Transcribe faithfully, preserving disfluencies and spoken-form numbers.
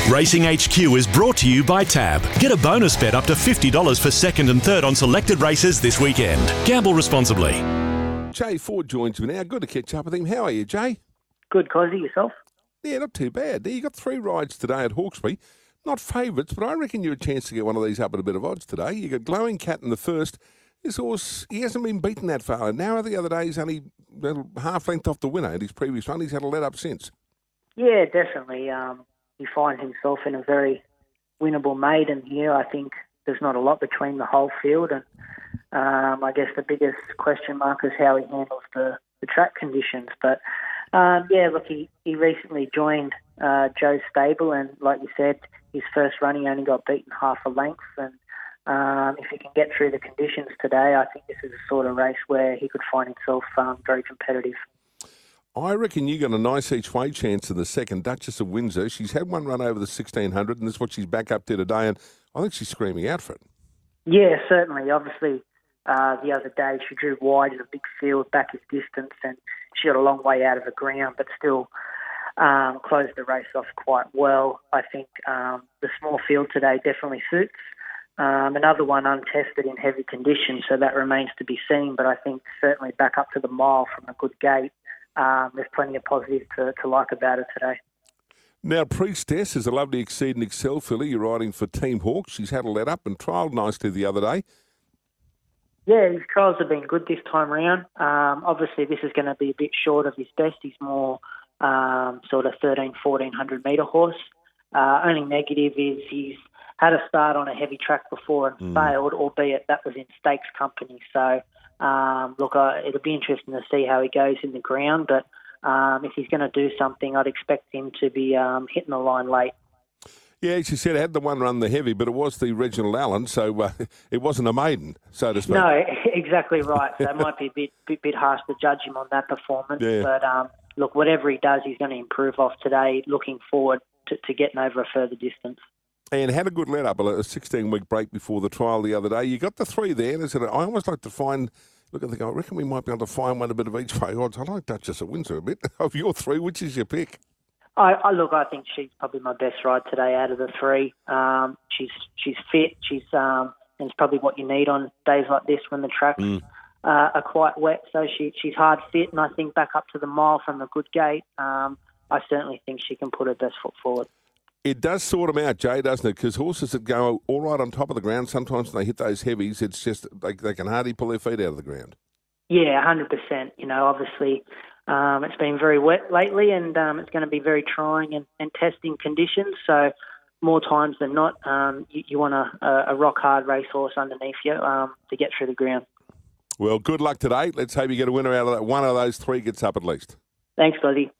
Racing H Q is brought to you by Tab. Get a bonus bet up to fifty dollars for second and third on selected races this weekend. Gamble responsibly. Jay Ford joins me now. Good to catch up with him. How are you, Jay? Good, Cosy. Yourself? Yeah, not too bad. You got three rides today at Hawkesbury. Not favourites, but I reckon you're a chance to get one of these up at a bit of odds today. You got Glowing Cat in the first. This horse, he hasn't been beaten that far. Now, the other day, he's only half length off the winner in his previous run. He's had a let up since. Yeah, definitely. Um, he finds himself in a very winnable maiden here. I think there's not a lot between the whole field, and um, I guess the biggest question mark is how he handles the, the track conditions. But um, yeah, look, he, he recently joined uh, Joe's stable, and like you said, his first run he only got beaten half a length, and um, if he can get through the conditions today, I think this is a sort of race where he could find himself um, very competitive. I reckon you got a nice each way chance in the second, Duchess of Windsor. She's had one run over the sixteen hundred, and this is what she's back up to today, and I think she's screaming out for it. Yeah, certainly. Obviously, uh, the other day she drew wide in a big field, back his distance, and she got a long way out of the ground, but still um, closed the race off quite well. I think um, the small field today definitely suits. Um, another one untested in heavy conditions, so that remains to be seen, but I think certainly back up to the mile from a good gate. Um, there's plenty of positives to, to like about it today. Now, Priestess is a lovely Exceed and Excel filly. You're riding for Team Hawke. She's had a let up and trialled nicely the other day. Yeah, his trials have been good this time round. Um, obviously, this is going to be a bit short of his best. He's more um, sort of thirteen, fourteen hundred metre horse. Uh, only negative is he's had a start on a heavy track before and mm. failed, albeit that was in stakes company. So, um, look, uh, it'll be interesting to see how he goes in the ground. But um, if he's going to do something, I'd expect him to be um, hitting the line late. Yeah, as you said, it had the one run the heavy, but it was the Reginald Allen, so uh, it wasn't a maiden, so to speak. No, exactly right. So it might be a bit, bit, bit harsh to judge him on that performance. Yeah. But um, look, whatever he does, he's going to improve off today. Looking forward to, to getting over a further distance. And had a good let up, a sixteen-week break before the trial the other day. You got the three there. And I almost like to find, look at the go, I reckon we might be able to find one a bit of each way odds. I like Duchess of Windsor a bit. Of your three, which is your pick? I, I look, I think she's probably my best ride today out of the three. Um, she's she's fit. She's um, and it's probably what you need on days like this when the tracks mm. uh, are quite wet. So she she's hard fit, and I think back up to the mile from a good gate, um, I certainly think she can put her best foot forward. It does sort them out, Jay, doesn't it? Because horses that go all right on top of the ground, sometimes when they hit those heavies, it's just they, they can hardly pull their feet out of the ground. Yeah, one hundred percent. You know, obviously um, it's been very wet lately, and um, it's going to be very trying and, and testing conditions. So more times than not, um, you, you want a, a rock-hard racehorse underneath you um, to get through the ground. Well, good luck today. Let's hope you get a winner out of that. One of those three gets up at least. Thanks, buddy.